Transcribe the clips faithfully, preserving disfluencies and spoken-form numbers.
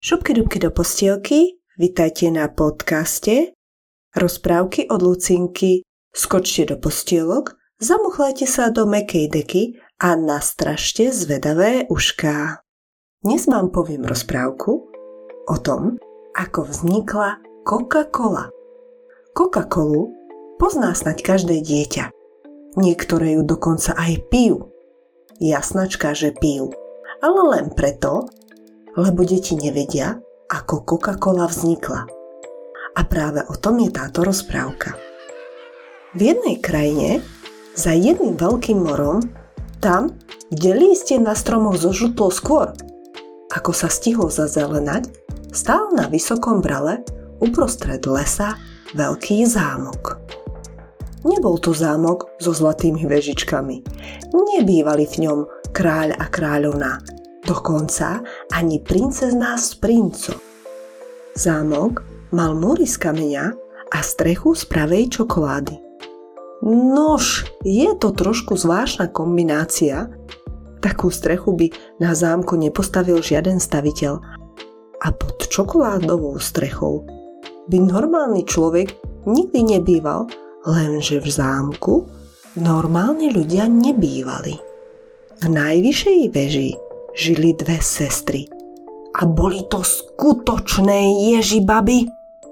Šupky dubky do postielky, vitajte na podcaste Rozprávky od Lucinky. Skočte do postielok, zamuchlajte sa do mäkkej deky a nastražte zvedavé ušká. Dnes vám poviem rozprávku o tom, ako vznikla Coca-Cola. Coca-Colu pozná snáď každé dieťa. Niektoré ju dokonca aj pijú. Jasnačka, že pijú. Ale len preto, lebo deti nevedia, ako Coca-Cola vznikla. A práve o tom je táto rozprávka. V jednej krajine, za jedným veľkým morom, tam, kde lístie na stromoch zožltlo skôr, ako sa stihlo zazelenať, stál na vysokom brale uprostred lesa veľký zámok. Nebol to zámok so zlatými vežičkami. Nebývali v ňom kráľ a kráľovná. Dokonca ani princezná s princom. Zámok mal múry z kameňa a strechu z pravej čokolády. Nož, je to trošku zvláštna kombinácia. Takú strechu by na zámku nepostavil žiaden staviteľ. A pod čokoládovou strechou by normálny človek nikdy nebýval, lenže v zámku normálni ľudia nebývali. V najvyššej veži žili dve sestry a boli to skutočné ježibaby.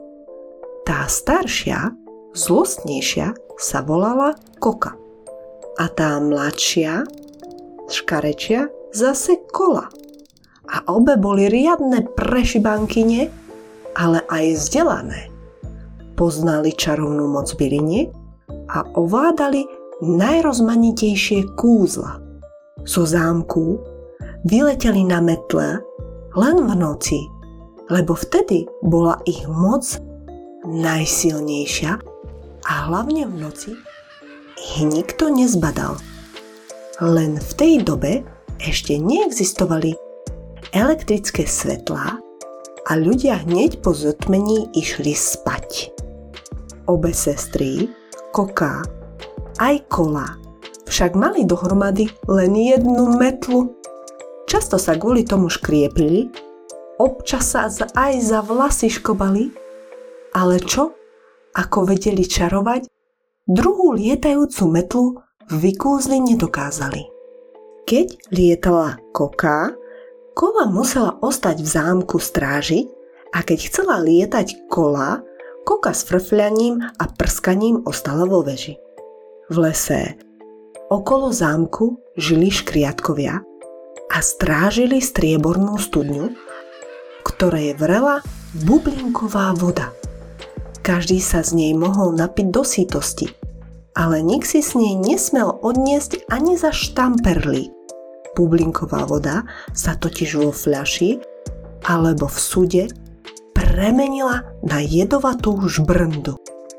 Tá staršia, zlostnejšia, sa volala Koka a tá mladšia, škarečia, zase Kola. A obe boli riadne prešibankyne, ale aj vzdelané. Poznali čarovnú moc byliniek a ovládali najrozmanitejšie kúzla. Zo zámku vyleteli na metle len v noci, lebo vtedy bola ich moc najsilnejšia a hlavne v noci ich nikto nezbadal. Len v tej dobe ešte neexistovali elektrické svetlá a ľudia hneď po zotmení išli spať. Obe sestry, Koka aj Kola, však mali dohromady len jednu metlu. Často sa kvôli tomu škriepili, občas sa aj za vlasy škobali, ale čo, ako vedeli čarovať, druhú lietajúcu metlu vykúzli nedokázali. Keď lietala Koka, Kola musela ostať v zámku strážiť a keď chcela lietať Kola, Koka s frfľaním a prskaním ostala vo veži. V lese okolo zámku žili škriatkovia a strážili striebornú studňu, ktorej vrela bublinková voda. Každý sa z nej mohol napiť do sytosti, ale nik si s nej nesmel odniesť ani za štamperlík. Bublinková voda sa totiž vo fľaši alebo v sude premenila na jedovatú žbrndu.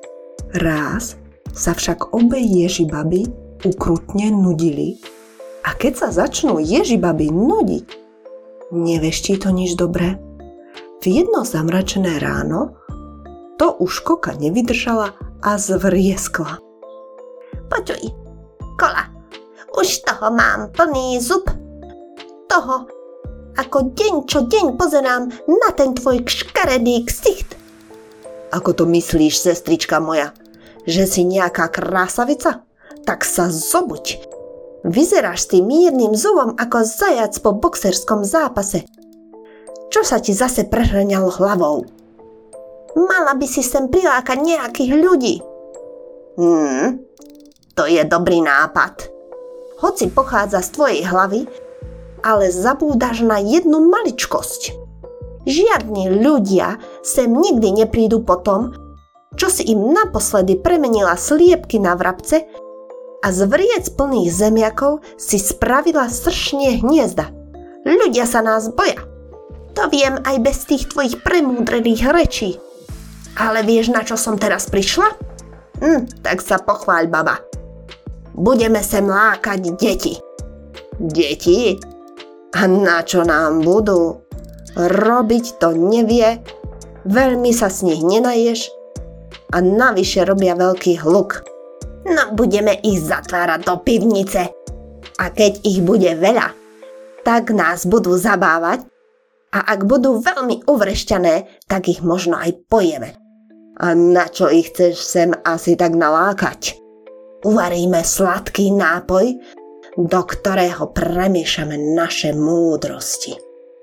Raz sa však obe ježibaby ukrutne nudili a keď sa začnú ježibaby nudiť, neveští to nič dobré. V jedno zamračené ráno to už Koka nevydržala a zvrieskla. Počuj, Kola, už toho mám plný zub. Toho, ako deň čo deň pozerám na ten tvoj škaredý ksicht. Ako to myslíš, sestrička moja, že si nejaká krásavica? Tak sa zobuď. Vyzeráš s tým mírnym zubom ako zajac po boxerskom zápase. Čo sa ti zase prehrňalo hlavou? Mala by si sem prilákať nejakých ľudí. Hmm, to je dobrý nápad. Hoci pochádza z tvojej hlavy, ale zabúdaš na jednu maličkosť. Žiadni ľudia sem nikdy neprídu po tom, čo si im naposledy premenila sliepky na vrabce a z vriec plných zemiakov si spravila sršnie hniezda. Ľudia sa nás boja. To viem aj bez tých tvojich premúdrených rečí. Ale vieš, na čo som teraz prišla? Hm, tak sa pochváľ, baba. Budeme sem lákať deti. Deti? A na čo nám budú? Robiť to nevie, veľmi sa s nich nenaješ a navyše robia veľký hluk. No budeme ich zatvárať do pivnice. A keď ich bude veľa, tak nás budú zabávať A ak budú veľmi uvrešťané, tak ich možno aj pojeme. A na čo ich chceš sem asi tak nalákať? Uvaríme sladký nápoj, do ktorého premiešame naše múdrosti.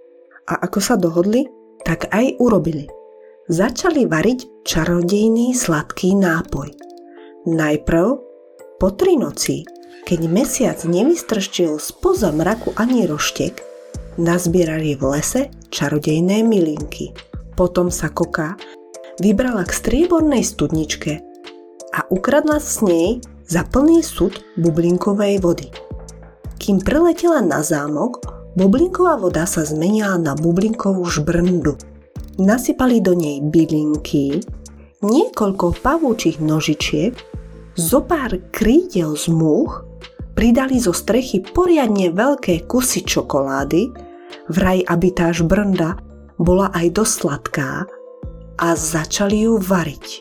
A ako sa dohodli, tak aj urobili. Začali variť čarodejný sladký nápoj. Najprv po tri noci, keď mesiac nevystrčil spoza mraku ani roštek, nazbierali v lese čarodejné mylinky. Potom sa Koka vybrala k striebornej studničke a ukradla z nej za plný sud bublinkovej vody. Kým preletela na zámok, bublinková voda sa zmenila na bublinkovú žbrndu. Nasypali do nej bylinky, niekoľko pavúčich nožičiek, zo pár krídel z múch, pridali zo strechy poriadne veľké kusy čokolády, vraj aby tá žbrnda bola aj dosť sladká, a začali ju variť.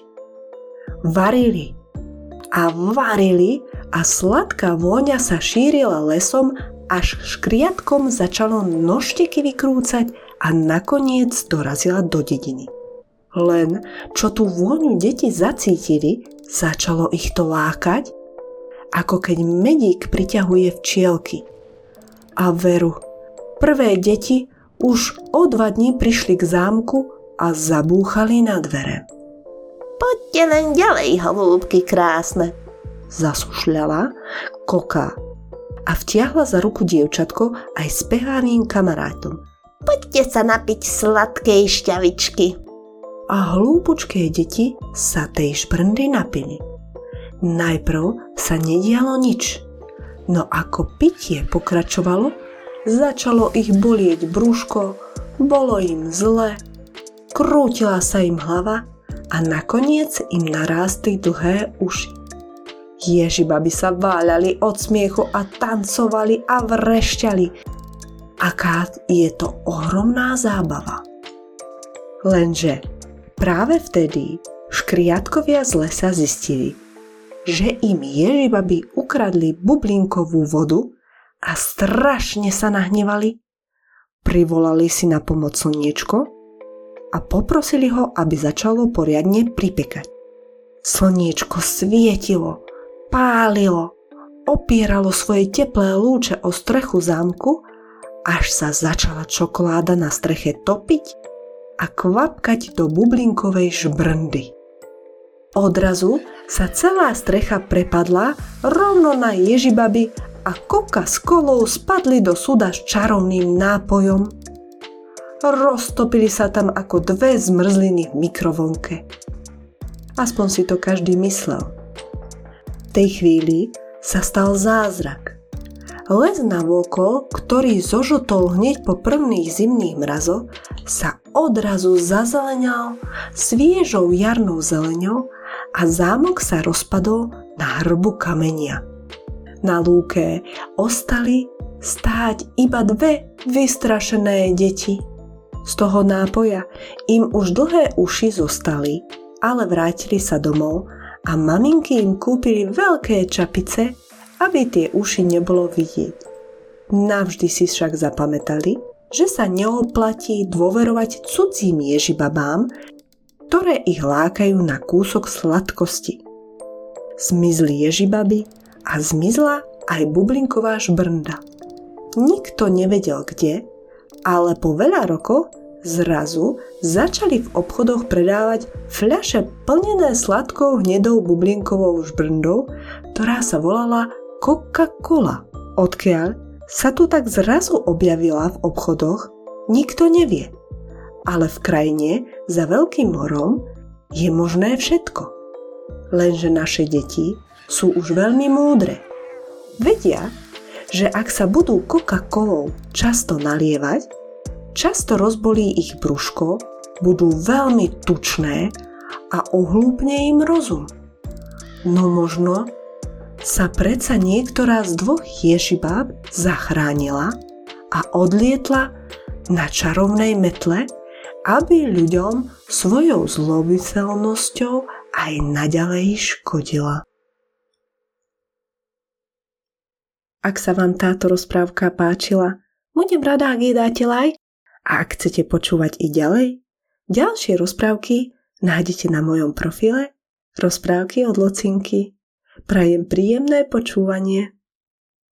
Varili a varili a sladká vôňa sa šírila lesom, až škriatkom začalo nožteky vykrúcať a nakoniec dorazila do dediny. Len čo tú vôňu deti zacítili, začalo ich to lákať, ako keď medík priťahuje včielky. A veru, prvé deti už o dva dní prišli k zámku a zabúchali na dvere. Poďte len ďalej, holúbky krásne, zasušľala Koka a vtiahla za ruku dievčatko aj s pehlavým kamarátom. Poďte sa napiť sladkej šťavičky. A hlúpučké deti sa tej šprndy napili. Najprv sa nedialo nič, no ako pitie pokračovalo, začalo ich bolieť brúško, bolo im zle, krútila sa im hlava a nakoniec im narástli dlhé uši. Ježibaby sa váľali od smiechu a tancovali a vrešťali. Aká je to ohromná zábava. Lenže práve vtedy škriatkovia z lesa zistili, že im ježibaby ukradli bublinkovú vodu a strašne sa nahnevali. Privolali si na pomoc slniečko a poprosili ho, aby začalo poriadne pripekať. Slniečko svietilo, pálilo, opieralo svoje teplé lúče o strechu zámku, až sa začala čokoláda na streche topiť a kvapkať do bublinkovej žbrndy. Odrazu sa celá strecha prepadla rovno na ježibaby a Koka s Kolou spadli do suda s čarovným nápojom. Roztopili sa tam ako dve zmrzliny v mikrovlnke. Aspoň si to každý myslel. V tej chvíli sa stal zázrak. Les navôkol, ktorý zožotol hneď po prvných zimných mrazoch, sa odrazu zazeleňal sviežou jarnou zeleňou a zámok sa rozpadol na hrbu kamenia. Na lúke ostali stáť iba dve vystrašené deti. Z toho nápoja im už dlhé uši zostali, ale vrátili sa domov a maminky im kúpili veľké čapice, aby tie uši nebolo vidieť. Navždy si však zapamätali, že sa neoplatí dôverovať cudzím ježibabám, ktoré ich lákajú na kúsok sladkosti. Zmizli ježibaby a zmizla aj bublinková žbrnda. Nikto nevedel kde, ale po veľa rokoch zrazu začali v obchodoch predávať fľaše plnené sladkou hnedou bublinkovou žbrndou, ktorá sa volala Coca-Cola. Odkiaľ sa tu tak zrazu objavila v obchodoch, nikto nevie. Ale v krajine za veľkým morom je možné všetko. Lenže naše deti sú už veľmi múdre. Vedia, že ak sa budú Coca-Colou často nalievať, často rozbolí ich brúško, budú veľmi tučné a ohlúpne im rozum. No možno sa predsa niektorá z dvoch ježibáb zachránila a odlietla na čarovnej metle, aby ľuďom svojou zlomyselnosťou aj naďalej škodila. Ak sa vám táto rozprávka páčila, budem rada, ak jej dáte like A ak chcete počúvať i ďalej, ďalšie rozprávky nájdete na mojom profile Rozprávky od Lucinky. Prajem príjemné počúvanie.